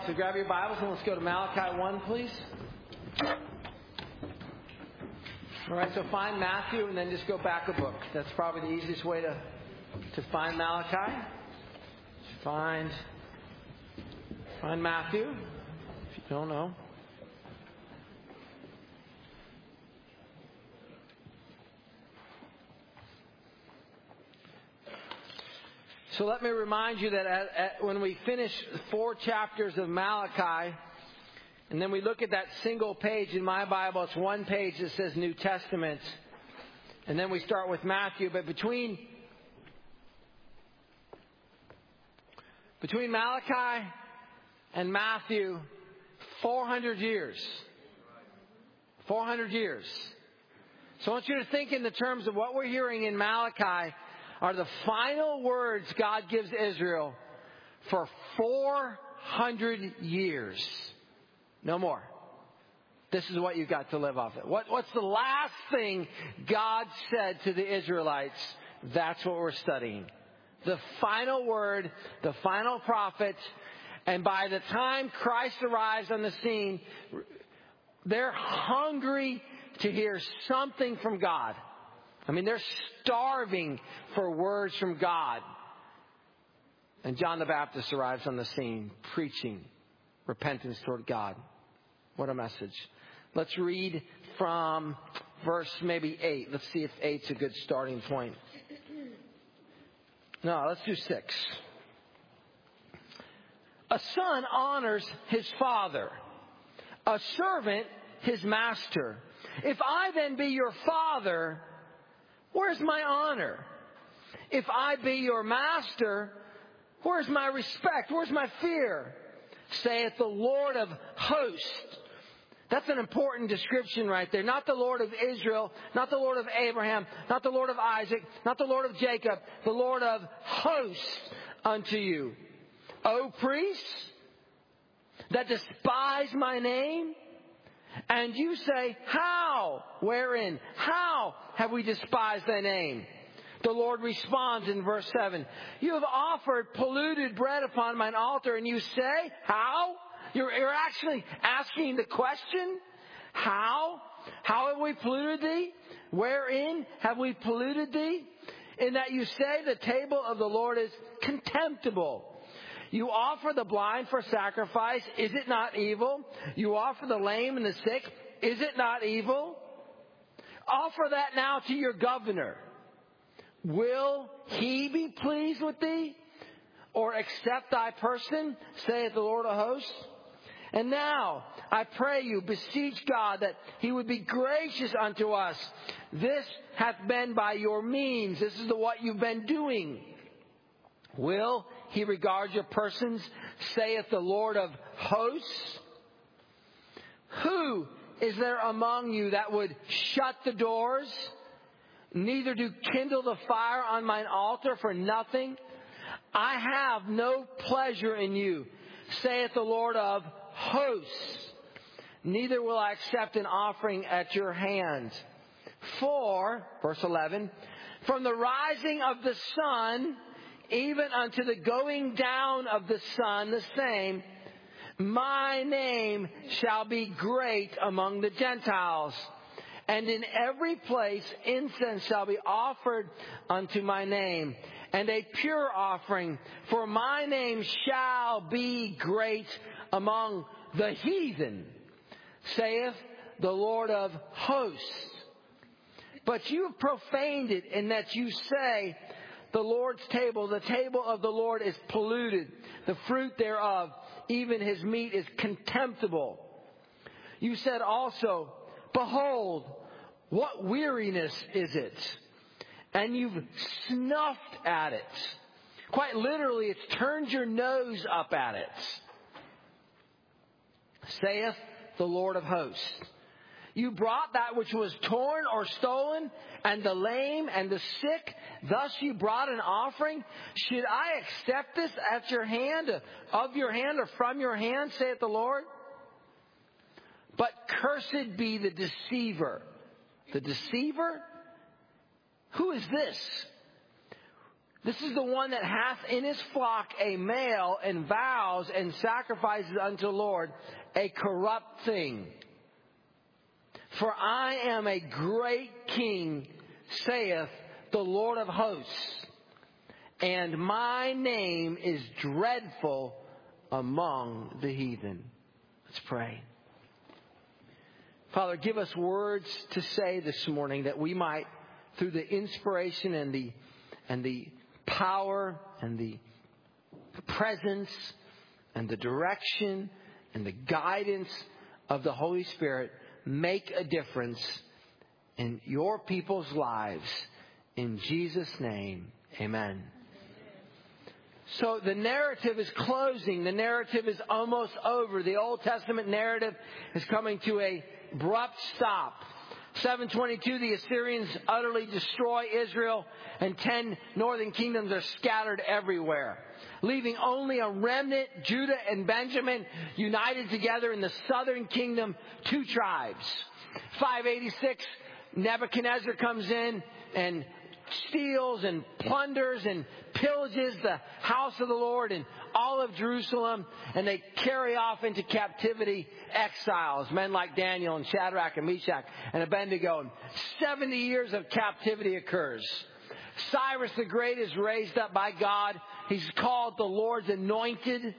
right, so grab your Bibles and let's go to Malachi 1, please. All right, so find Matthew and then just go back a book. That's probably the easiest way to find Malachi. Find Matthew, if you don't know. So let me remind you that when we finish 4 chapters of Malachi, and then we look at that single page in my Bible, it's one page that says New Testament, and then we start with Matthew. But between Malachi and Matthew, 400 years. 400 years. So I want you to think in the terms of what we're hearing in Malachi are the final words God gives Israel for 400 years. No more. This is what you've got to live off of. What's the last thing God said to the Israelites? That's what we're studying. The final word, the final prophet. And by the time Christ arrives on the scene, they're hungry to hear something from God. I mean, they're starving for words from God. And John the Baptist arrives on the scene, preaching repentance toward God. What a message. Let's read from verse maybe 8. Let's see if 8's a good starting point. No, let's do 6. A son honors his father, a servant his master. If I then be your father, where's my honor? If I be your master, where's my respect? Where's my fear? Saith the Lord of hosts. That's an important description right there. Not the Lord of Israel, not the Lord of Abraham, not the Lord of Isaac, not the Lord of Jacob, the Lord of hosts unto you. O priests that despise my name, and you say, how? Wherein? How have we despised thy name? The Lord responds in verse 7. You have offered polluted bread upon mine altar, and you say, how? You're actually asking the question, how? How have we polluted thee? Wherein have we polluted thee? In that you say the table of the Lord is contemptible. You offer the blind for sacrifice. Is it not evil? You offer the lame and the sick. Is it not evil? Offer that now to your governor. Will he be pleased with thee? Or accept thy person, saith the Lord of hosts? And now, I pray you, beseech God that he would be gracious unto us. This hath been by your means. This is what you've been doing. Will he regard your persons, saith the Lord of hosts? Who is there among you that would shut the doors, neither do kindle the fire on mine altar for nothing? I have no pleasure in you, saith the Lord of hosts. Neither will I accept an offering at your hand. For, verse 11, from the rising of the sun even unto the going down of the sun, the same, my name shall be great among the Gentiles. And in every place incense shall be offered unto my name, and a pure offering, for my name shall be great among the heathen, saith the Lord of hosts. But you have profaned it in that you say, the Lord's table, the table of the Lord is polluted, the fruit thereof, even his meat is contemptible. You said also, behold, what weariness is it? And you've snuffed at it. Quite literally, it's turned your nose up at it. Saith the Lord of hosts. You brought that which was torn or stolen, and the lame and the sick. Thus you brought an offering. Should I accept this at your hand, of your hand, or from your hand, saith the Lord? But cursed be the deceiver. The deceiver? Who is this? This is the one that hath in his flock a male, and vows and sacrifices unto the Lord a corrupt thing. For I am a great king, saith the Lord of hosts, and my name is dreadful among the heathen. Let's pray. Father, give us words to say this morning that we might, through the inspiration and the power and the presence and the direction and the guidance of the Holy Spirit, make a difference in your people's lives. In Jesus' name, amen. So the narrative is closing. The narrative is almost over. The Old Testament narrative is coming to a abrupt stop. 722, the Assyrians utterly destroy Israel, and 10 northern kingdoms are scattered everywhere, leaving only a remnant, Judah and Benjamin, united together in the southern kingdom, 2 tribes. 586, Nebuchadnezzar comes in and steals and plunders and pillages the house of the Lord and all of Jerusalem, and they carry off into captivity exiles, men like Daniel and Shadrach and Meshach and Abednego. And 70 years of captivity occurs. Cyrus the Great is raised up by God. He's called the Lord's anointed,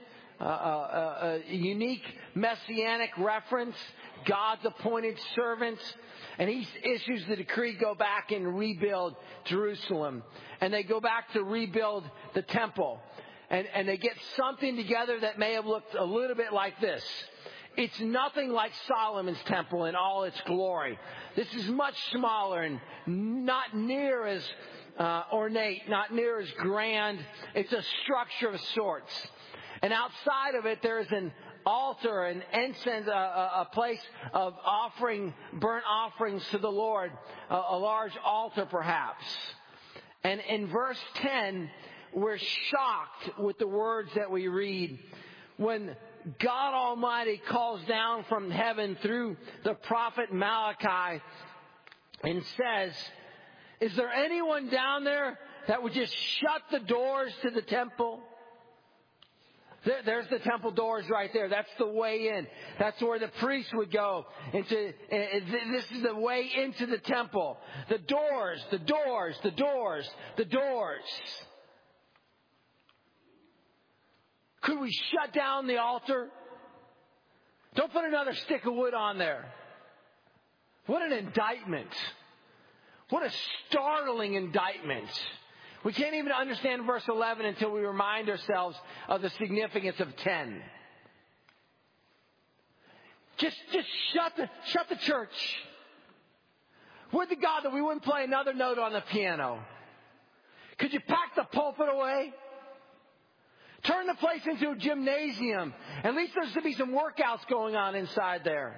a unique messianic reference, God's appointed servant. And he issues the decree, go back and rebuild Jerusalem. And they go back to rebuild the temple. And they get something together that may have looked a little bit like this. It's nothing like Solomon's temple in all its glory. This is much smaller and not near as ornate, not near as grand. It's a structure of sorts. And outside of it, there's an altar, an incense, a place of offering, burnt offerings to the Lord, a large altar perhaps. And in verse 10, we're shocked with the words that we read when God Almighty calls down from heaven through the prophet Malachi and says, is there anyone down there that would just shut the doors to the temple? There's the temple doors right there. That's the way in. That's where the priest would go. This is the way into the temple. The doors, the doors, the doors, the doors. Could we shut down the altar? Don't put another stick of wood on there. What an indictment. What a startling indictment. We can't even understand verse 11 until we remind ourselves of the significance of 10. Just shut the church. Would to God that we wouldn't play another note on the piano. Could you pack the pulpit away? Turn the place into a gymnasium. At least there's to be some workouts going on inside there.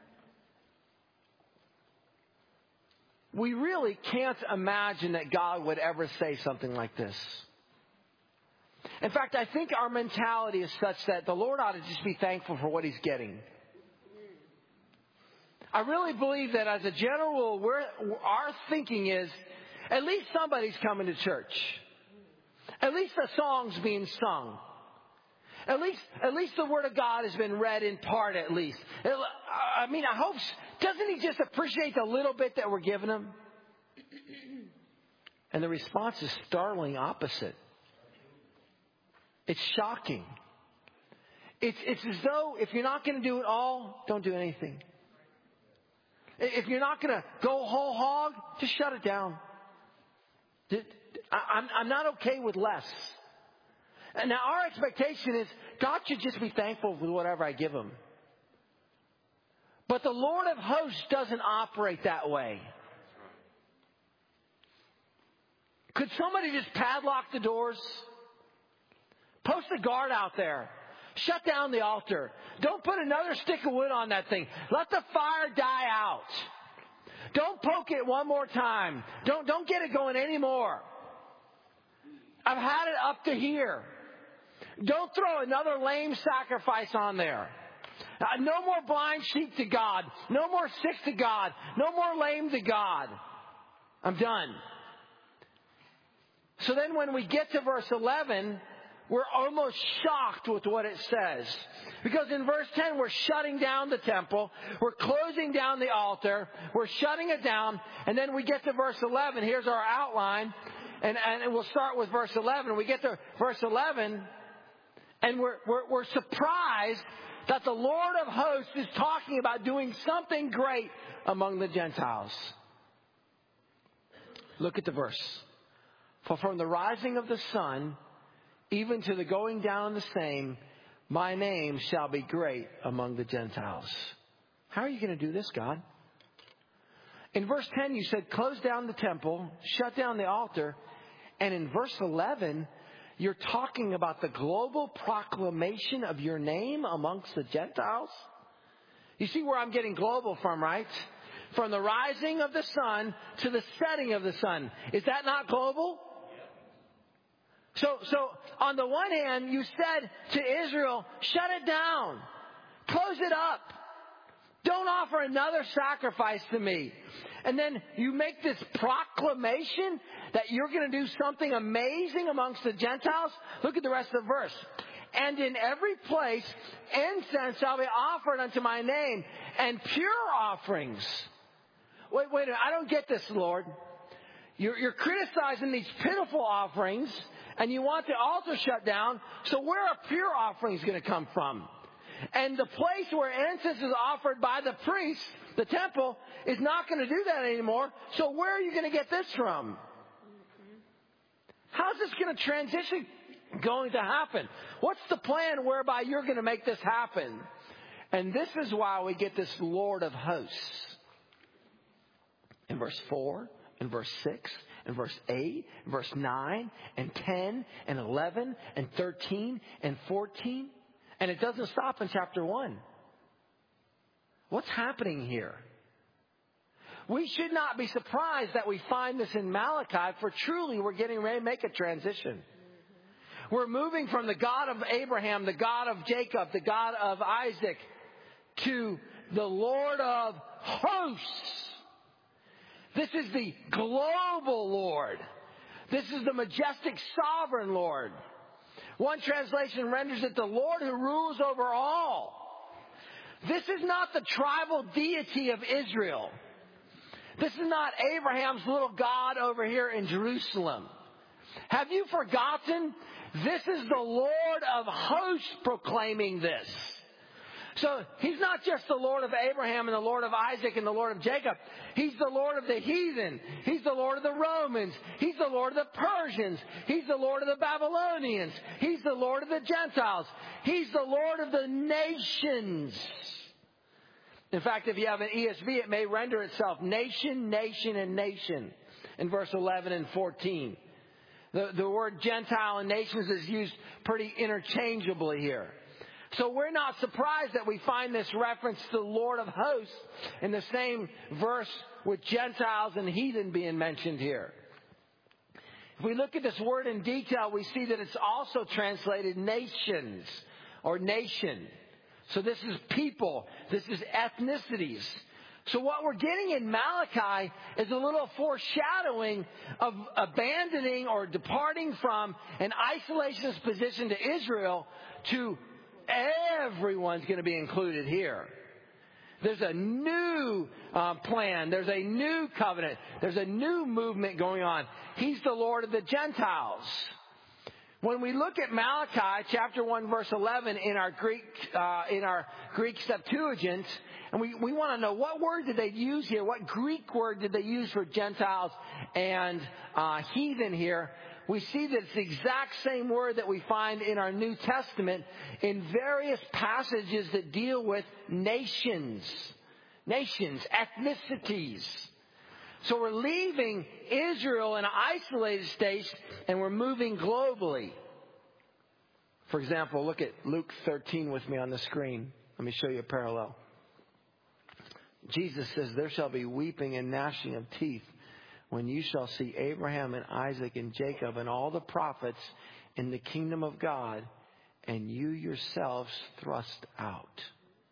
We really can't imagine that God would ever say something like this. In fact, I think our mentality is such that the Lord ought to just be thankful for what He's getting. I really believe that as a general rule, our thinking is, at least somebody's coming to church. At least a song's being sung. At least the Word of God has been read in part at least. I mean, I hope, doesn't He just appreciate the little bit that we're giving Him? And the response is startling opposite. It's shocking. It's as though if you're not going to do it all, don't do anything. If you're not going to go whole hog, just shut it down. I'm not okay with less. And now our expectation is God should just be thankful with whatever I give Him. But the Lord of hosts doesn't operate that way. Could somebody just padlock the doors? Post a guard out there. Shut down the altar. Don't put another stick of wood on that thing. Let the fire die out. Don't poke it one more time. Don't get it going anymore. I've had it up to here. Don't throw another lame sacrifice on there. No more blind sheep to God. No more sick to God. No more lame to God. I'm done. So then when we get to verse 11, we're almost shocked with what it says. Because in verse 10, we're shutting down the temple. We're closing down the altar. We're shutting it down. And then we get to verse 11. Here's our outline. And we'll start with verse 11. We get to verse 11, and we're surprised that the Lord of hosts is talking about doing something great among the Gentiles. Look at the verse. For from the rising of the sun, even to the going down of the same, my name shall be great among the Gentiles. How are you going to do this, God? In verse 10, you said, close down the temple, shut down the altar. And in verse 11, you're talking about the global proclamation of your name amongst the Gentiles. You see where I'm getting global from, right? From the rising of the sun to the setting of the sun. Is that not global? So on the one hand, you said to Israel, shut it down. Close it up. Don't offer another sacrifice to me. And then you make this proclamation that you're going to do something amazing amongst the Gentiles. Look at the rest of the verse. And in every place, incense shall be offered unto my name, and pure offerings. Wait a minute. I don't get this, Lord. You're criticizing these pitiful offerings, and you want the altar shut down. So where are pure offerings going to come from? And the place where incense is offered by the priest, the temple, is not going to do that anymore. So where are you going to get this from? How's this going to transition going to happen? What's the plan whereby you're going to make this happen? And this is why we get this Lord of hosts. In verse 4, in verse 6, in verse 8, in verse 9, and 10, and 11, and 13, and 14. And it doesn't stop in chapter 1. What's happening here? We should not be surprised that we find this in Malachi, for truly we're getting ready to make a transition. We're moving from the God of Abraham, the God of Jacob, the God of Isaac, to the Lord of hosts. This is the global Lord. This is the majestic sovereign Lord. One translation renders it the Lord who rules over all. This is not the tribal deity of Israel. This is not Abraham's little God over here in Jerusalem. Have you forgotten? This is the Lord of hosts proclaiming this. So he's not just the Lord of Abraham and the Lord of Isaac and the Lord of Jacob. He's the Lord of the heathen. He's the Lord of the Romans. He's the Lord of the Persians. He's the Lord of the Babylonians. He's the Lord of the Gentiles. He's the Lord of the nations. In fact, if you have an ESV, it may render itself nation, nation, and nation in verse 11 and 14. The word Gentile and nations is used pretty interchangeably here. So we're not surprised that we find this reference to the Lord of hosts in the same verse with Gentiles and heathen being mentioned here. If we look at this word in detail, we see that it's also translated nations or nation. So this is people. This is ethnicities. So what we're getting in Malachi is a little foreshadowing of abandoning or departing from an isolationist position to Israel to everyone's going to be included here. There's a new plan. There's a new covenant. There's a new movement going on. He's the Lord of the Gentiles. When we look at Malachi chapter 1 verse 11 in our Greek Septuagint, and we want to know what word did they use here? What Greek word did they use for Gentiles and heathen here? We see that it's the exact same word that we find in our New Testament in various passages that deal with nations, ethnicities. So we're leaving Israel in an isolated state and we're moving globally. For example, look at Luke 13 with me on the screen. Let me show you a parallel. Jesus says, there shall be weeping and gnashing of teeth when you shall see Abraham and Isaac and Jacob and all the prophets in the kingdom of God, and you yourselves thrust out.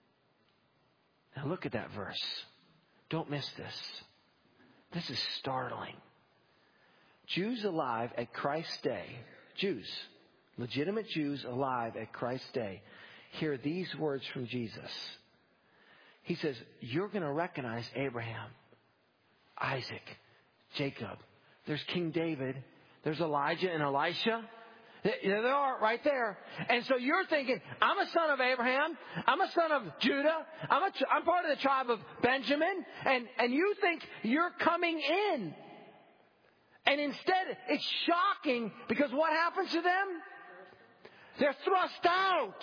Now look at that verse. Don't miss this. This is startling. Jews alive at Christ's day, Jews, legitimate Jews alive at Christ's day, hear these words from Jesus. He says, you're going to recognize Abraham, Isaac, Jacob. There's King David. There's Elijah and Elisha. There they are right there. And so you're thinking, I'm a son of Abraham. I'm a son of Judah. I'm part of the tribe of Benjamin. And you think you're coming in. And instead, it's shocking because what happens to them? They're thrust out.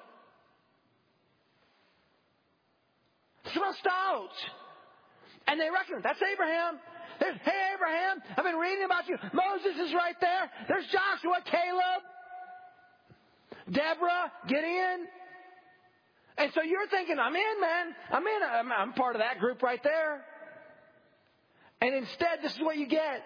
Thrust out. And they recognize, that's Abraham. Hey, Abraham, I've been reading about you. Moses is right there. There's Joshua, Caleb, Deborah, Gideon. And so you're thinking, I'm in, man. I'm part of that group right there. And instead, this is what you get.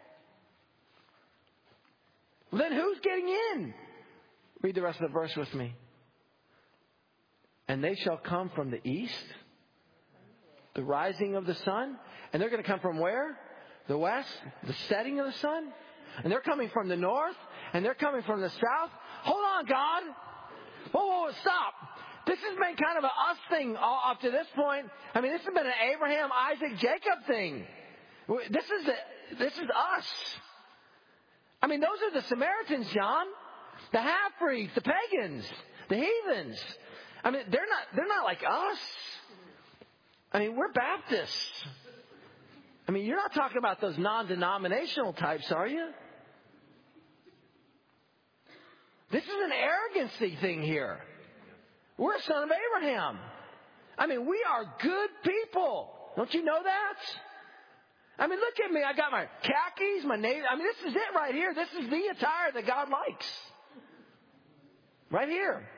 Well, then who's getting in? Read the rest of the verse with me. And they shall come from the east, the rising of the sun. And they're going to come from where? The west, the setting of the sun. And they're coming from the north, and they're coming from the south. Hold on, God. Whoa, stop. This has been kind of an us thing up to this point. I mean, this has been an Abraham, Isaac, Jacob thing. This is us. I mean, those are the Samaritans, John. The half-breeds, the pagans, the heathens. I mean, they're not like us. I mean, we're Baptists. I mean, you're not talking about those non-denominational types, are you? This is an arrogancy thing here. We're a son of Abraham. I mean, we are good people. Don't you know that? I mean, look at me. I got my khakis, my navy. I mean, this is it right here. This is the attire that God likes. Right here.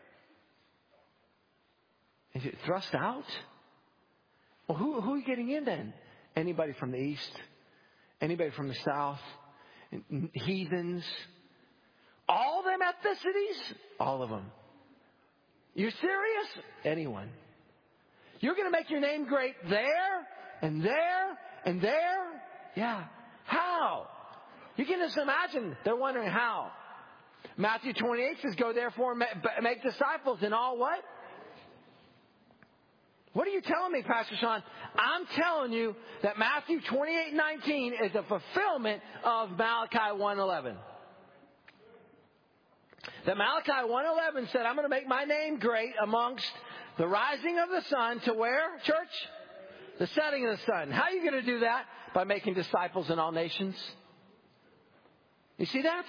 Is it thrust out? Well, who are you getting in then? Anybody from the east? Anybody from the south? Heathens? All them ethnicities? All of them. You're serious? Anyone. You're going to make your name great there and there and there? Yeah. How? You can just imagine they're wondering how. Matthew 28 says, go therefore make disciples in all what? What are you telling me, Pastor Sean? I'm telling you that Matthew 28:19 is a fulfillment of Malachi 1:11. That Malachi 1:11 said, I'm going to make my name great amongst the rising of the sun to where, church? The setting of the sun. How are you going to do that? By making disciples in all nations. You see that?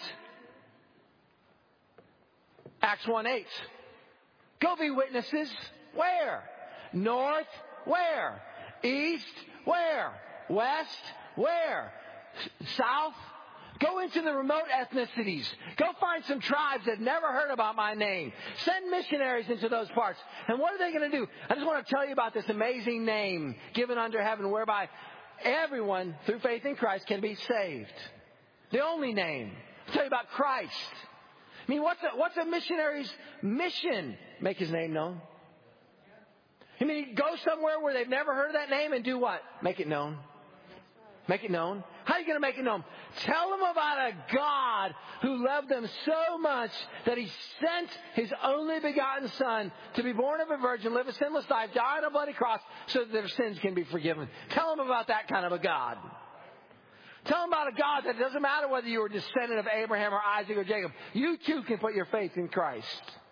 Acts 1:8. Go be witnesses. Where? North, where? East, where? West, where? South? Go into the remote ethnicities. Go find some tribes that never heard about my name. Send missionaries into those parts. And what are they going to do? I just want to tell you about this amazing name given under heaven whereby everyone through faith in Christ can be saved. The only name. I'll tell you about Christ. I mean, what's a missionary's mission? Make his name known. I mean, go somewhere where they've never heard of that name and do what? Make it known. Make it known. How are you going to make it known? Tell them about a God who loved them so much that He sent His only begotten Son to be born of a virgin, live a sinless life, die on a bloody cross so that their sins can be forgiven. Tell them about that kind of a God. Tell them about a God that it doesn't matter whether you were a descendant of Abraham or Isaac or Jacob. You too can put your faith in Christ.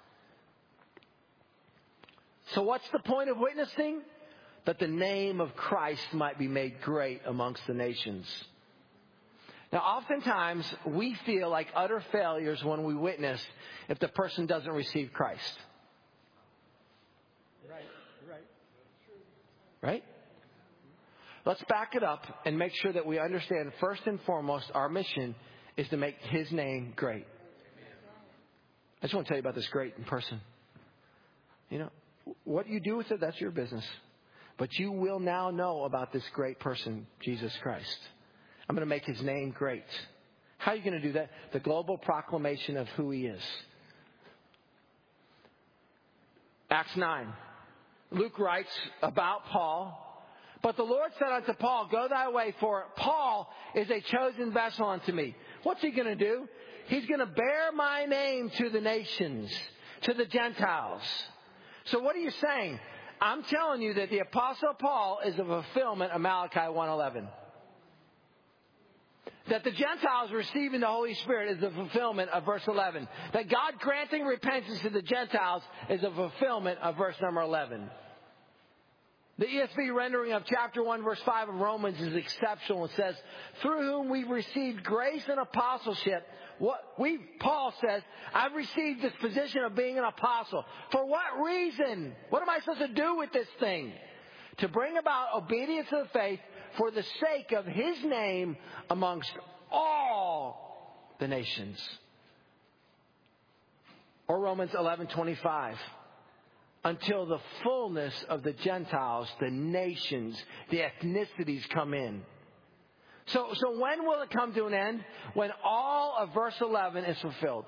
So what's the point of witnessing? That the name of Christ might be made great amongst the nations. Now, oftentimes, we feel like utter failures when we witness if the person doesn't receive Christ. Right? Let's back it up and make sure that we understand, first and foremost, our mission is to make His name great. I just want to tell you about this great person. You know, what you do with it, that's your business. But you will now know about this great person, Jesus Christ. I'm going to make His name great. How are you going to do that? The global proclamation of who He is. Acts 9. Luke writes about Paul. But the Lord said unto Paul, go thy way, for Paul is a chosen vessel unto me. What's he going to do? He's going to bear my name to the nations, to the Gentiles. So what are you saying? I'm telling you that the Apostle Paul is a fulfillment of Malachi 1:11. That the Gentiles receiving the Holy Spirit is the fulfillment of verse 11. That God granting repentance to the Gentiles is a fulfillment of verse number 11. The ESV rendering of chapter 1, verse 5 of Romans is exceptional. It says, through whom we've received grace and apostleship. Paul says, I've received this position of being an apostle. For what reason? What am I supposed to do with this thing? To bring about obedience to the faith for the sake of His name amongst all the nations. Or Romans 11:25. Until the fullness of the Gentiles, the nations, the ethnicities come in. So when will it come to an end? When all of verse 11 is fulfilled.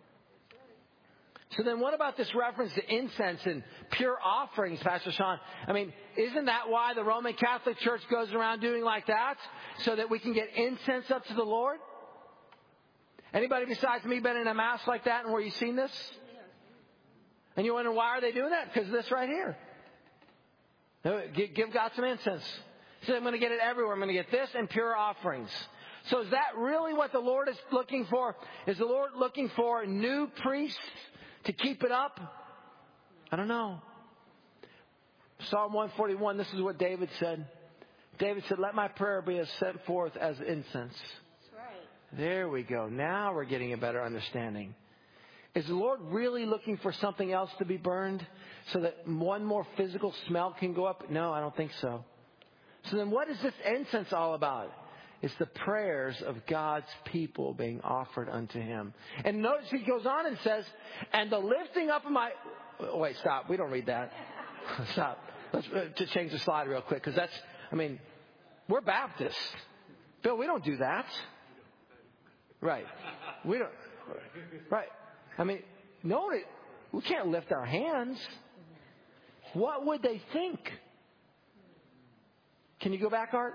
So then what about this reference to incense and pure offerings, Pastor Sean? I mean, isn't that why the Roman Catholic Church goes around doing like that? So that we can get incense up to the Lord? Anybody besides me been in a mass like that and where you've seen this? And you wonder, why are they doing that? Because of this right here. Give God some incense. He said, I'm going to get it everywhere. I'm going to get this and pure offerings. So is that really what the Lord is looking for? Is the Lord looking for new priests to keep it up? I don't know. Psalm 141, this is what David said. David said, let my prayer be sent forth as incense. That's right. There we go. Now we're getting a better understanding. Is the Lord really looking for something else to be burned so that one more physical smell can go up? No, I don't think so. So then what is this incense all about? It's the prayers of God's people being offered unto Him. And notice he goes on and says, and the lifting up of my... Oh, wait, stop. We don't read that. Stop. Let's just change the slide real quick, because that's... I mean, we're Baptists. Bill, we don't do that. Right. We don't... Right. I mean, no, we can't lift our hands. What would they think? Can you go back, Art?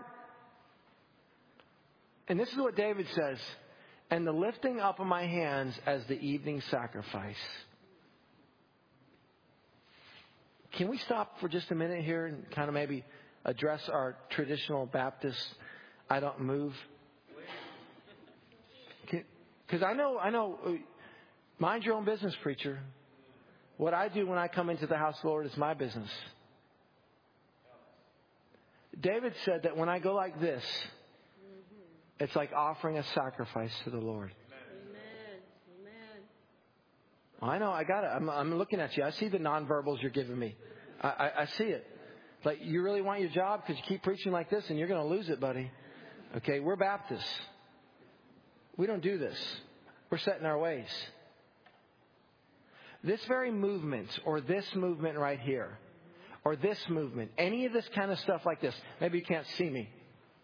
And this is what David says. And the lifting up of my hands as the evening sacrifice. Can we stop for just a minute here and kind of maybe address our traditional Baptist, I don't move? Because I know, mind your own business, preacher. What I do when I come into the house of the Lord is my business. David said that when I go like this, it's like offering a sacrifice to the Lord. Amen. Well, I know, I got it. I'm looking at you. I see the nonverbals you're giving me. I see it. Like, you really want your job because you keep preaching like this and you're going to lose it, buddy. Okay, we're Baptists. We don't do this. We're set in our ways. This very movement, or this movement right here, or this movement, any of this kind of stuff like this, maybe you can't see me.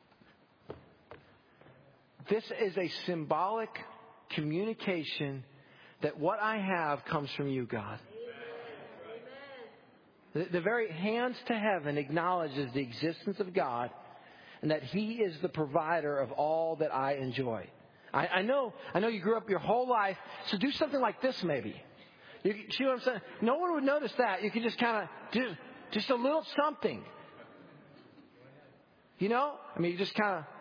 This is a symbolic communication that what I have comes from you, God. The very hands to heaven acknowledges the existence of God and that He is the provider of all that I enjoy. I know you grew up your whole life, so do something like this maybe. You see what I'm saying? No one would notice that. You can just kind of do just a little something. You know? I mean, you just kind of...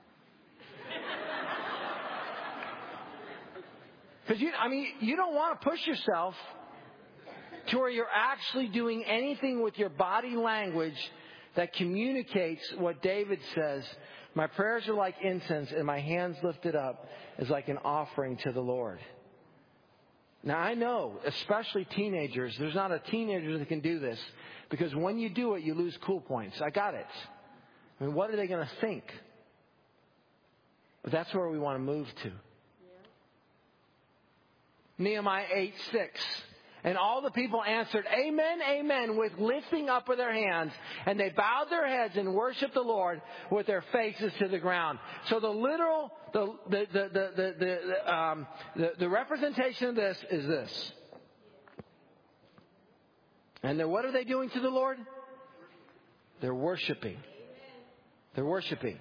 Because you don't want to push yourself to where you're actually doing anything with your body language that communicates what David says. My prayers are like incense, and my hands lifted up is like an offering to the Lord. Now, I know, especially teenagers, there's not a teenager that can do this. Because when you do it, you lose cool points. I got it. I mean, what are they going to think? But that's where we want to move to. Nehemiah 8:6. And all the people answered, Amen, Amen, with lifting up of their hands. And they bowed their heads and worshiped the Lord with their faces to the ground. So the literal, the representation of this is this. And then what are they doing to the Lord? They're worshiping. They're worshiping.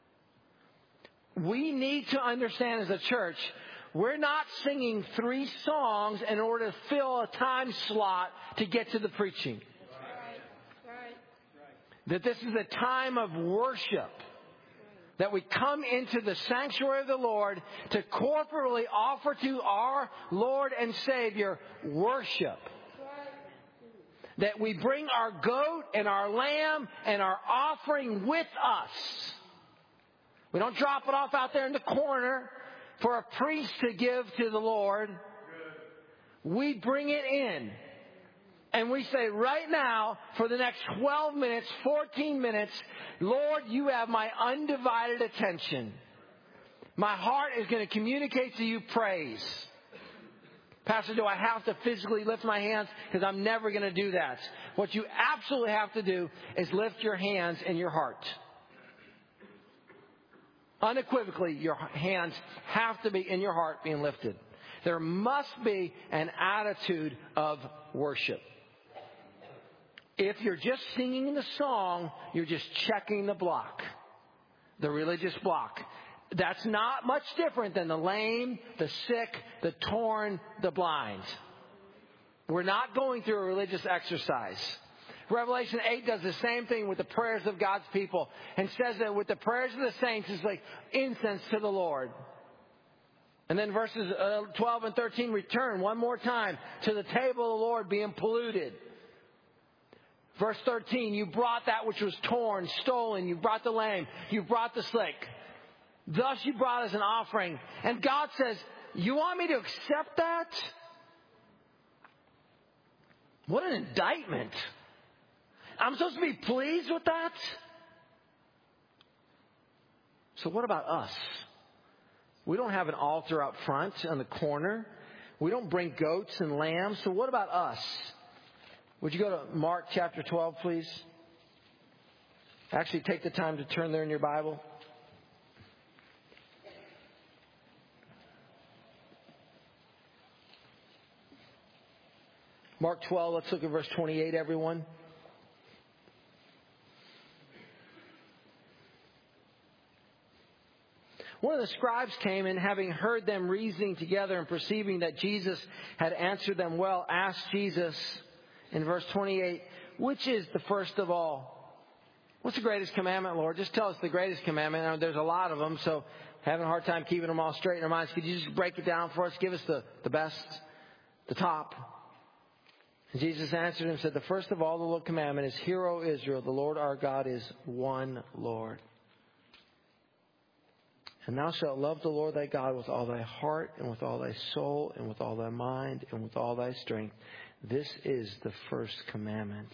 We need to understand as a church, we're not singing 3 songs in order to fill a time slot to get to the preaching. Right. That this is a time of worship. That we come into the sanctuary of the Lord to corporately offer to our Lord and Savior worship. That we bring our goat and our lamb and our offering with us. We don't drop it off out there in the corner for a priest to give to the Lord. We bring it in. And we say right now, for the next 12 minutes, 14 minutes, Lord, you have my undivided attention. My heart is going to communicate to you praise. Pastor, do I have to physically lift my hands? Because I'm never going to do that. What you absolutely have to do is lift your hands in your heart. Unequivocally, your hands have to be in your heart being lifted. There must be an attitude of worship. If you're just singing the song, you're just checking the block, the religious block. That's not much different than the lame, the sick, the torn, the blind. We're not going through a religious exercise. Revelation 8 does the same thing with the prayers of God's people and says that with the prayers of the saints, it's like incense to the Lord. And then verses 12 and 13 return one more time to the table of the Lord being polluted. Verse 13, you brought that which was torn, stolen. You brought the lame. You brought the sick. Thus you brought as an offering. And God says, you want me to accept that? What an indictment. I'm supposed to be pleased with that? So what about us? We don't have an altar out front on the corner. We don't bring goats and lambs. So what about us? Would you go to Mark chapter 12, please? Actually, take the time to turn there in your Bible. Mark 12, let's look at verse 28, everyone. One of the scribes came and having heard them reasoning together and perceiving that Jesus had answered them well, asked Jesus in verse 28, which is the first of all? What's the greatest commandment, Lord? Just tell us the greatest commandment. Now, there's a lot of them, so having a hard time keeping them all straight in our minds. Could you just break it down for us? Give us the best, the top. And Jesus answered and said, the first of all, the Lord commandment is, Hear, O Israel, the Lord our God is one Lord. And thou shalt love the Lord thy God with all thy heart and with all thy soul and with all thy mind and with all thy strength. This is the first commandment.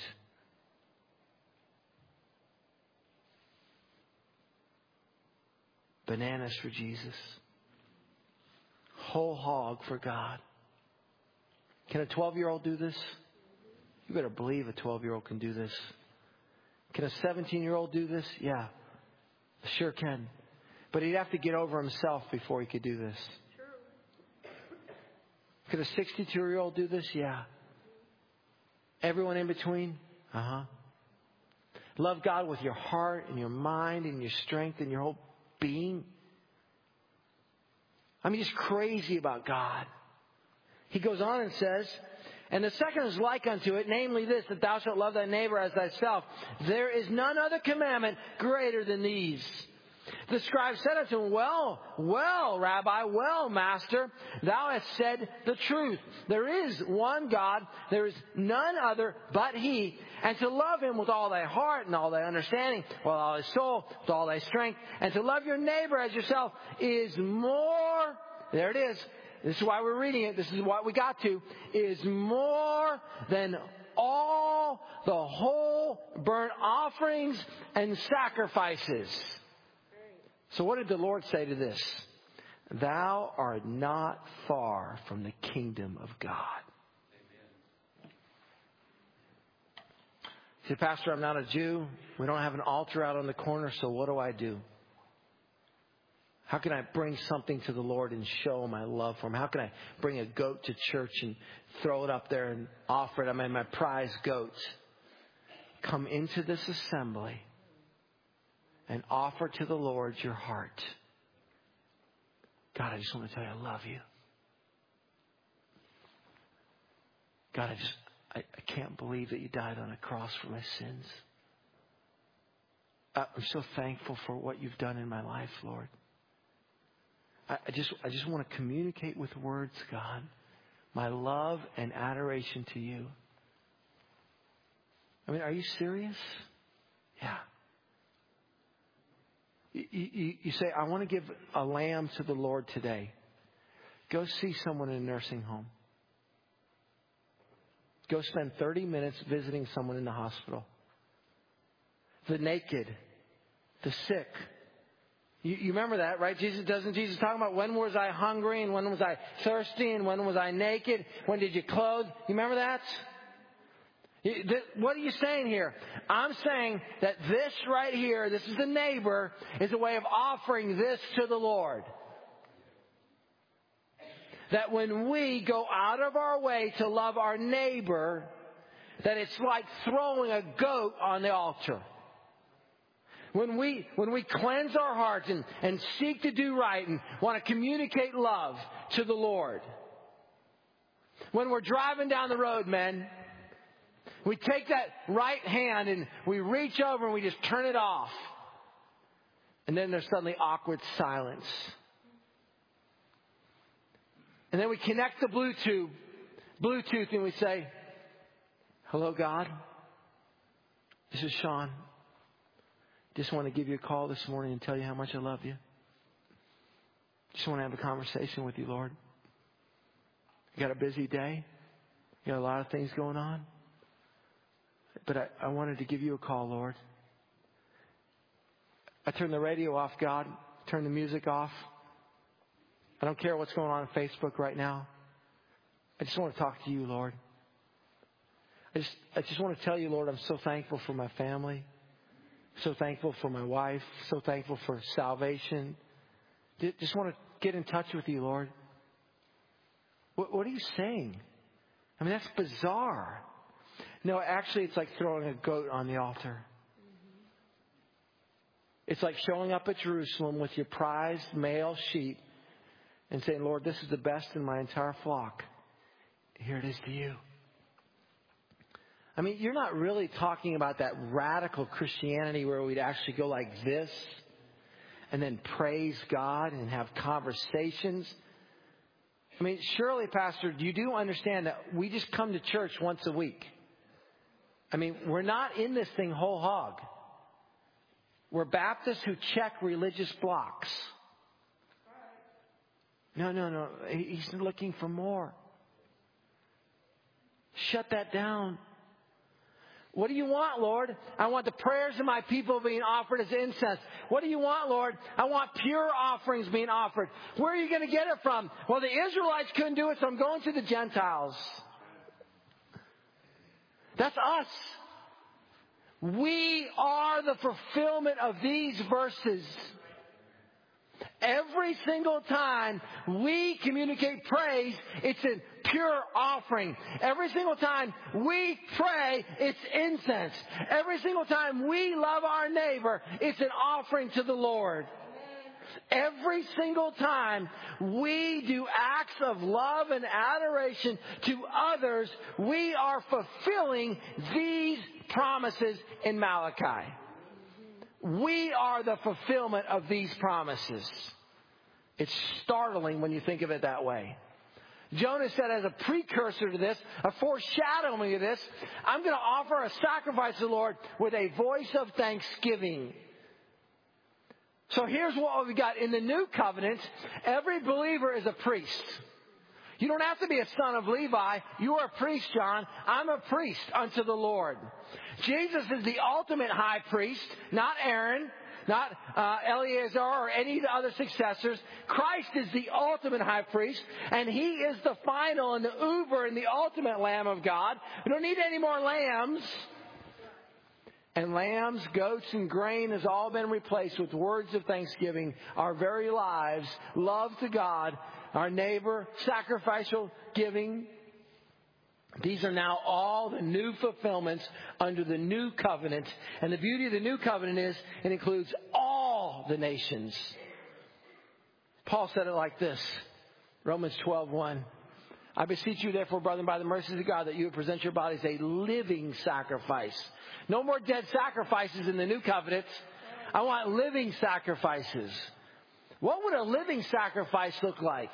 Bananas for Jesus. Whole hog for God. Can a 12-year-old do this? You better believe a 12-year-old can do this. Can a 17-year-old do this? Yeah, sure can. But he'd have to get over himself before he could do this. Could a 62-year-old do this? Yeah. Everyone in between? Love God with your heart and your mind and your strength and your whole being. I mean, just crazy about God. He goes on and says, and the second is like unto it, namely this, that thou shalt love thy neighbor as thyself. There is none other commandment greater than these. The scribe said unto him, Well, Rabbi, well, Master, thou hast said the truth. There is one God, there is none other but He. And to love Him with all thy heart and all thy understanding, with all thy soul, with all thy strength, and to love your neighbor as yourself is more, there it is. This is why we're reading it. This is what we got to, is more than all the whole burnt offerings and sacrifices. So what did the Lord say to this? Thou art not far from the kingdom of God. Amen. See, Pastor, I'm not a Jew. We don't have an altar out on the corner, so what do? How can I bring something to the Lord and show my love for Him? How can I bring a goat to church and throw it up there and offer it? I mean, my prize goat. Come into this assembly and offer to the Lord your heart. God, I just want to tell you I love you. God, I can't believe that you died on a cross for my sins. I'm so thankful for what you've done in my life, Lord. I just want to communicate with words, God, my love and adoration to you. I mean, are you serious? Yeah. You say, I want to give a lamb to the Lord today. Go see someone in a nursing home. Go spend 30 minutes visiting someone in the hospital. The naked, the sick. You remember that, right? Doesn't Jesus talk about when was I hungry and when was I thirsty and when was I naked? When did you clothe? You remember that? What are you saying here? I'm saying that this right here, this is the neighbor, is a way of offering this to the Lord. That when we go out of our way to love our neighbor, that it's like throwing a goat on the altar. When we cleanse our hearts and seek to do right and want to communicate love to the Lord. When we're driving down the road, men, we take that right hand and we reach over and we just turn it off. And then there's suddenly awkward silence. And then we connect the Bluetooth and we say, hello, God. This is Sean. Just want to give you a call this morning and tell you how much I love you. Just want to have a conversation with you, Lord. You got a busy day. You got a lot of things going on. But I wanted to give you a call, Lord. I turn the radio off, God. Turn the music off. I don't care what's going on Facebook right now. I just want to talk to you, Lord. I just want to tell you, Lord, I'm so thankful for my family. So thankful for my wife. So thankful for salvation. Just want to get in touch with you, Lord. What are you saying? I mean, that's bizarre. No, actually, it's like throwing a goat on the altar. It's like showing up at Jerusalem with your prized male sheep and saying, Lord, this is the best in my entire flock. Here it is to you. I mean, you're not really talking about that radical Christianity where we'd actually go like this and then praise God and have conversations. I mean, surely, Pastor, you do understand that we just come to church once a week. I mean, we're not in this thing whole hog. We're Baptists who check religious blocks. No. He's looking for more. Shut that down. What do you want, Lord? I want the prayers of my people being offered as incense. What do you want, Lord? I want pure offerings being offered. Where are you going to get it from? Well, the Israelites couldn't do it, so I'm going to the Gentiles. That's us. We are the fulfillment of these verses. Every single time we communicate praise, it's a pure offering. Every single time we pray, it's incense. Every single time we love our neighbor, it's an offering to the Lord. Every single time we do acts of love and adoration to others, we are fulfilling these promises in Malachi. We are the fulfillment of these promises. It's startling when you think of it that way. Jonah said as a precursor to this, a foreshadowing of this, I'm going to offer a sacrifice to the Lord with a voice of thanksgiving. So here's what we've got. In the new covenant, every believer is a priest. You don't have to be a son of Levi. You are a priest, John. I'm a priest unto the Lord. Jesus is the ultimate high priest, not Aaron, not Eleazar or any of the other successors. Christ is the ultimate high priest, and he is the final and the uber and the ultimate Lamb of God. We don't need any more lambs. And lambs, goats, and grain has all been replaced with words of thanksgiving. Our very lives, love to God, our neighbor, sacrificial giving. These are now all the new fulfillments under the new covenant. And the beauty of the new covenant is it includes all the nations. Paul said it like this, Romans 12:1. I beseech you, therefore, brethren, by the mercies of God, that you would present your bodies a living sacrifice. No more dead sacrifices in the new covenant. I want living sacrifices. What would a living sacrifice look like?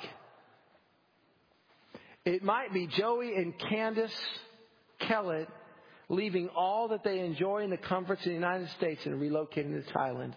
It might be Joey and Candace Kellett leaving all that they enjoy in the comforts of the United States and relocating to Thailand.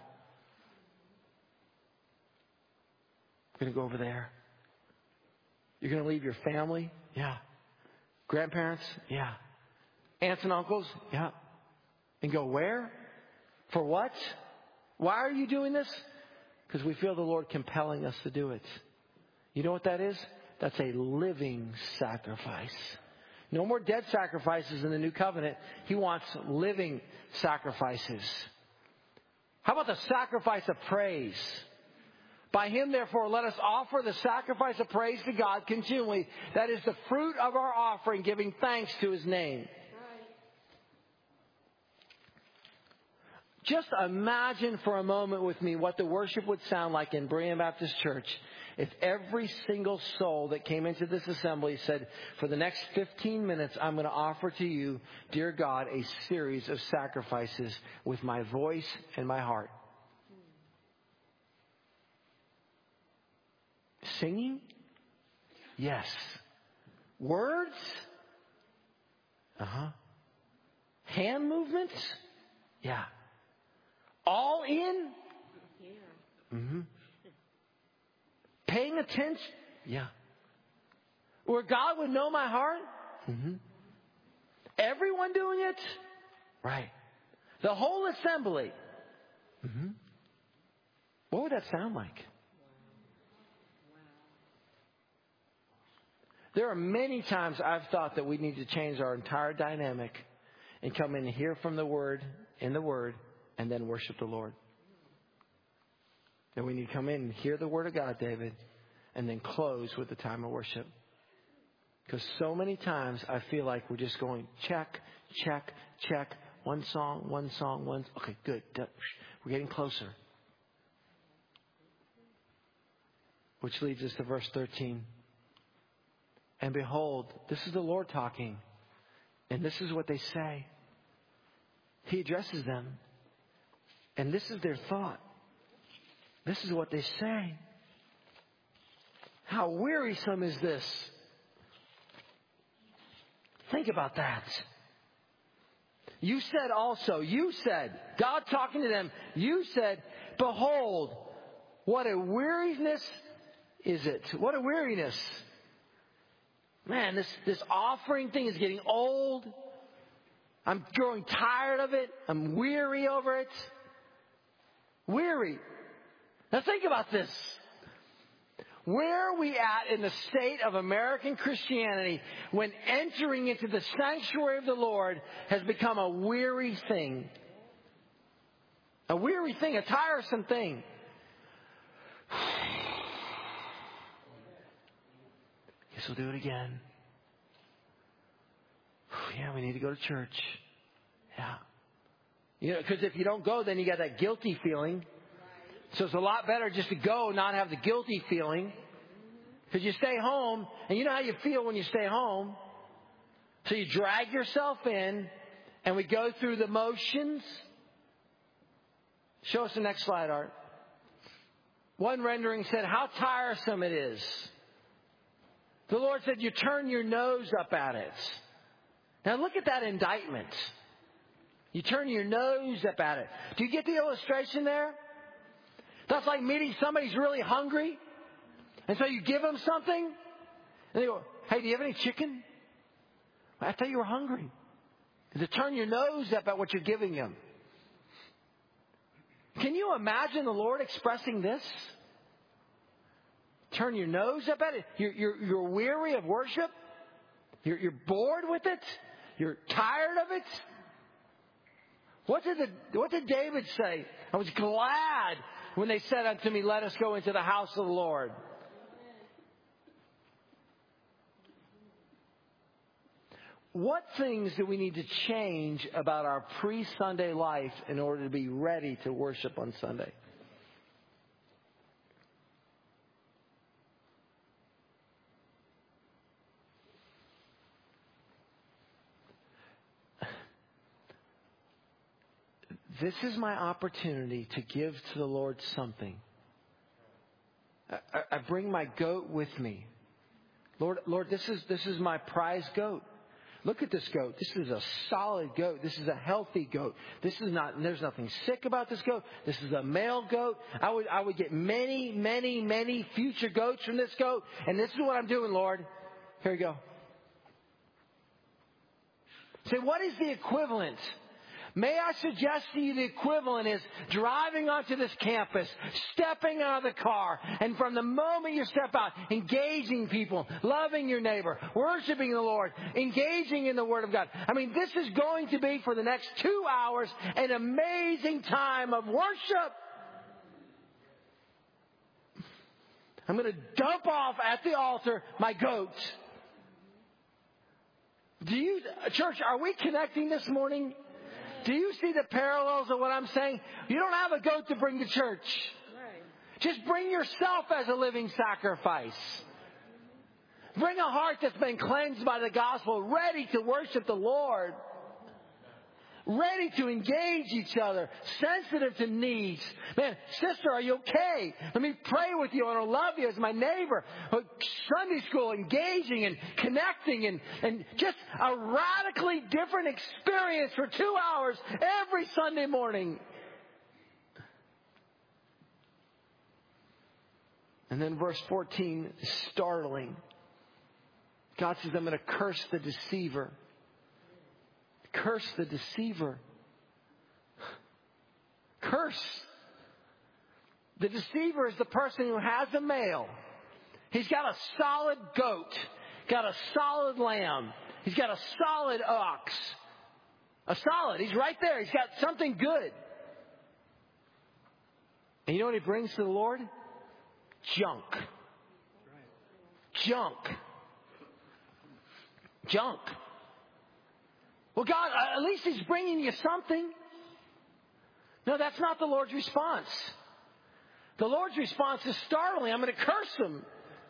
I'm going to go over there. You're going to leave your family? Yeah. Grandparents? Yeah. Aunts and uncles? Yeah. And go where? For what? Why are you doing this? Because we feel the Lord compelling us to do it. You know what that is? That's a living sacrifice. No more dead sacrifices in the new covenant. He wants living sacrifices. How about the sacrifice of praise? By him, therefore, let us offer the sacrifice of praise to God continually. That is the fruit of our offering, giving thanks to his name. Right. Just imagine for a moment with me what the worship would sound like in Berean Baptist Church if every single soul that came into this assembly said, for the next 15 minutes, I'm going to offer to you, dear God, a series of sacrifices with my voice and my heart. Singing? Yes. Words? Hand movements? Yeah. All in? Yeah. Paying attention? Yeah. Where God would know my heart? Everyone doing it? Right. The whole assembly? What would that sound like? There are many times I've thought that we need to change our entire dynamic and come in and hear from the Word, in the Word, and then worship the Lord. Then we need to come in and hear the Word of God, David, and then close with the time of worship. Because so many times I feel like we're just going check, check, check. One song. Okay, good. We're getting closer. Which leads us to verse 13. And behold, this is the Lord talking. And this is what they say. He addresses them. And this is their thought. This is what they say. How wearisome is this? Think about that. You said, God talking to them, you said, behold, what a weariness is it? What a weariness. Man, this offering thing is getting old. I'm growing tired of it. I'm weary over it. Weary. Now think about this. Where are we at in the state of American Christianity when entering into the sanctuary of the Lord has become a weary thing? A weary thing, a tiresome thing. Guess we'll do it again. Yeah, we need to go to church. Yeah. You know, because if you don't go, then you got that guilty feeling. So it's a lot better just to go, not have the guilty feeling. Because you stay home, and you know how you feel when you stay home. So you drag yourself in, and we go through the motions. Show us the next slide, Art. One rendering said, how tiresome it is. The Lord said, you turn your nose up at it. Now look at that indictment. You turn your nose up at it. Do you get the illustration there? That's like meeting somebody who's really hungry. And so you give them something. And they go, hey, do you have any chicken? I thought you were hungry. To turn your nose up at what you're giving them. Can you imagine the Lord expressing this? Turn your nose up at it. You're weary of worship. You're bored with it. You're tired of it. What did David say? I was glad when they said unto me, let us go into the house of the Lord. What things do we need to change about our pre-Sunday life in order to be ready to worship on Sunday? this is my opportunity to give to the Lord something. I bring my goat with me. Lord, this is my prize goat. Look at this goat. This is a solid goat. This is a healthy goat. There's nothing sick about this goat. This is a male goat. I would get many, many, many future goats from this goat. And this is what I'm doing, Lord. Here you go. Say, what is the equivalent? May I suggest to you the equivalent is driving onto this campus, stepping out of the car, and from the moment you step out, engaging people, loving your neighbor, worshiping the Lord, engaging in the Word of God. I mean, this is going to be for the next 2 hours an amazing time of worship. I'm going to dump off at the altar my goats. Church, are we connecting this morning? Do you see the parallels of what I'm saying? You don't have a goat to bring to church. Right. Just bring yourself as a living sacrifice. Bring a heart that's been cleansed by the gospel, ready to worship the Lord. Ready to engage each other, sensitive to needs. Man, sister, are you okay? Let me pray with you. I want to love you as my neighbor. Sunday school, engaging and connecting and just a radically different experience for 2 hours every Sunday morning. And then verse 14 is startling. God says, I'm going to curse the deceiver. Curse the deceiver. Curse. The deceiver is the person who has a male. He's got a solid goat. Got a solid lamb. He's got a solid ox. He's right there. He's got something good. And you know what he brings to the Lord? Junk. Junk. Well, God, at least he's bringing you something. No, that's not the Lord's response. The Lord's response is startling. I'm going to curse him.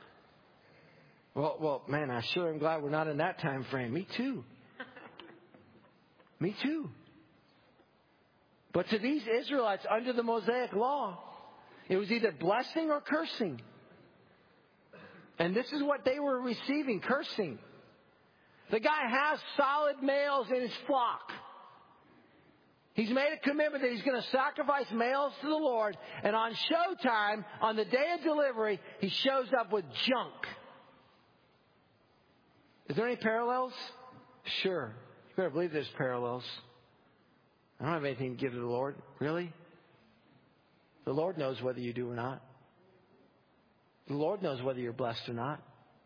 Well, man, I sure am glad we're not in that time frame. Me too. Me too. But to these Israelites under the Mosaic law, it was either blessing or cursing. And this is what they were receiving, cursing. The guy has solid males in his flock. He's made a commitment that he's going to sacrifice males to the Lord. And on showtime, on the day of delivery, he shows up with junk. Is there any parallels? Sure. You better believe there's parallels. I don't have anything to give to the Lord. Really? The Lord knows whether you do or not. The Lord knows whether you're blessed or not.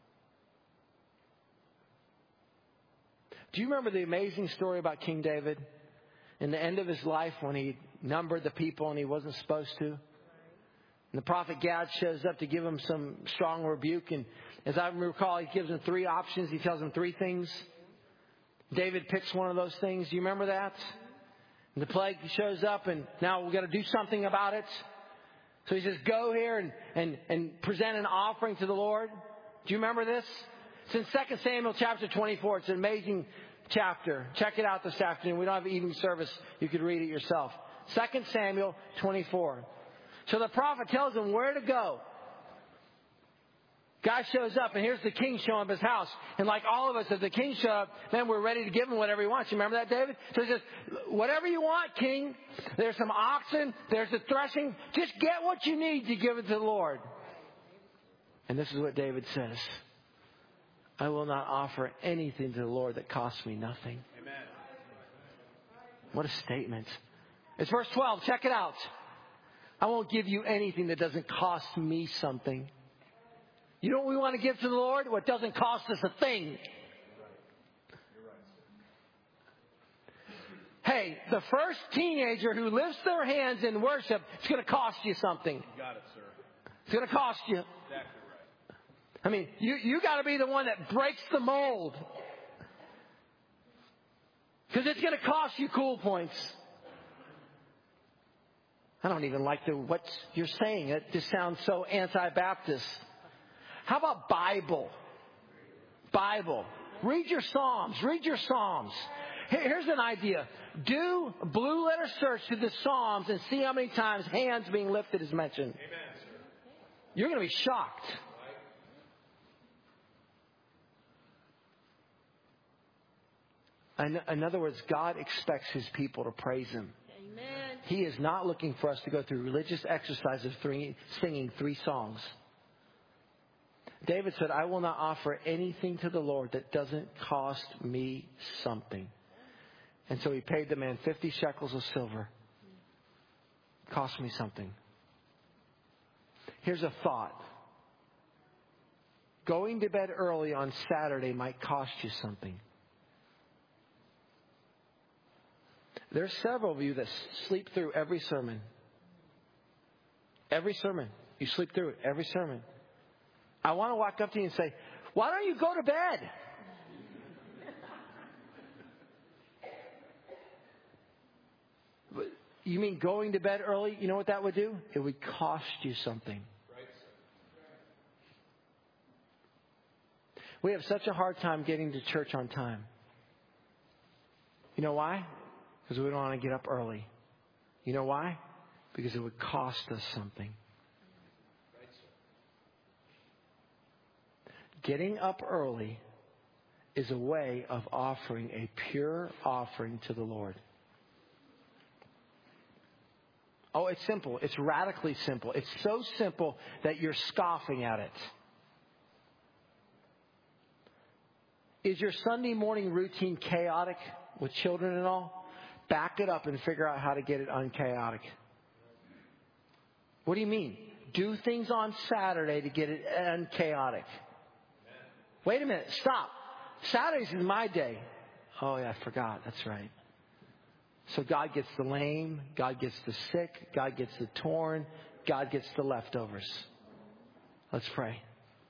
Do you remember the amazing story about King David? In the end of his life when he numbered the people and he wasn't supposed to. And the prophet Gad shows up to give him some strong rebuke. And as I recall, he gives him 3 options. He tells him 3 things. David picks one of those things. Do you remember that? And the plague shows up and now we've got to do something about it. So he says, go here and present an offering to the Lord. Do you remember this? It's in 2 Samuel chapter 24. It's an amazing chapter. Check it out this afternoon. We don't have evening service. You could read it yourself. 2 Samuel 24. So the prophet tells him where to go. Guy shows up, and here's the king showing up his house. And like all of us, if the king showed up, man, we're ready to give him whatever he wants. You remember that, David? So he says, whatever you want, king. There's some oxen. There's the threshing. Just get what you need to give it to the Lord. And this is what David says. I will not offer anything to the Lord that costs me nothing. Amen. What a statement. It's verse 12. Check it out. I won't give you anything that doesn't cost me something. You know what we want to give to the Lord? What doesn't cost us a thing. Hey, the first teenager who lifts their hands in worship, it's going to cost you something. You got it, sir. It's going to cost you. Exactly right. I mean, you got to be the one that breaks the mold. Because it's going to cost you cool points. I don't even like what you're saying. It just sounds so anti-Baptist. How about Bible? Bible. Read your Psalms. Read your Psalms. Here's an idea. Do blue letter search through the Psalms and see how many times hands being lifted is mentioned. Amen, sir. You're going to be shocked. In other words, God expects His people to praise Him. Amen. He is not looking for us to go through religious exercises singing 3 songs. David said, I will not offer anything to the Lord that doesn't cost me something. And so he paid the man 50 shekels of silver. Cost me something. Here's a thought. Going to bed early on Saturday might cost you something. There's several of you that sleep through every sermon. Every sermon. You sleep through it. Every sermon. I want to walk up to you and say, why don't you go to bed? You mean going to bed early? You know what that would do? It would cost you something. We have such a hard time getting to church on time. You know why? Because we don't want to get up early. You know why? Because it would cost us something. Getting up early is a way of offering a pure offering to the Lord. Oh, it's simple. It's radically simple. It's so simple that you're scoffing at it. Is your Sunday morning routine chaotic with children and all? Back it up and figure out how to get it unchaotic. What do you mean? Do things on Saturday to get it unchaotic. Wait a minute. Stop. Saturdays is my day. Oh, yeah, I forgot. That's right. So God gets the lame. God gets the sick. God gets the torn. God gets the leftovers. Let's pray.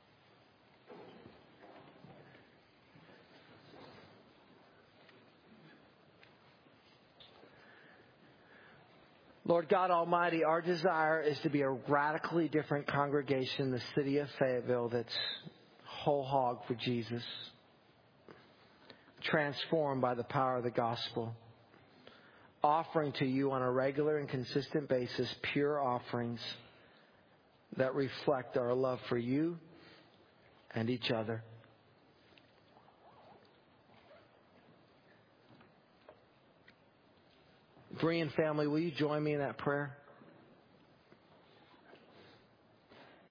Lord God Almighty, our desire is to be a radically different congregation in the city of Fayetteville that's whole hog for Jesus, transformed by the power of the gospel, offering to you on a regular and consistent basis pure offerings that reflect our love for you and each other. Berean family, will you join me in that prayer?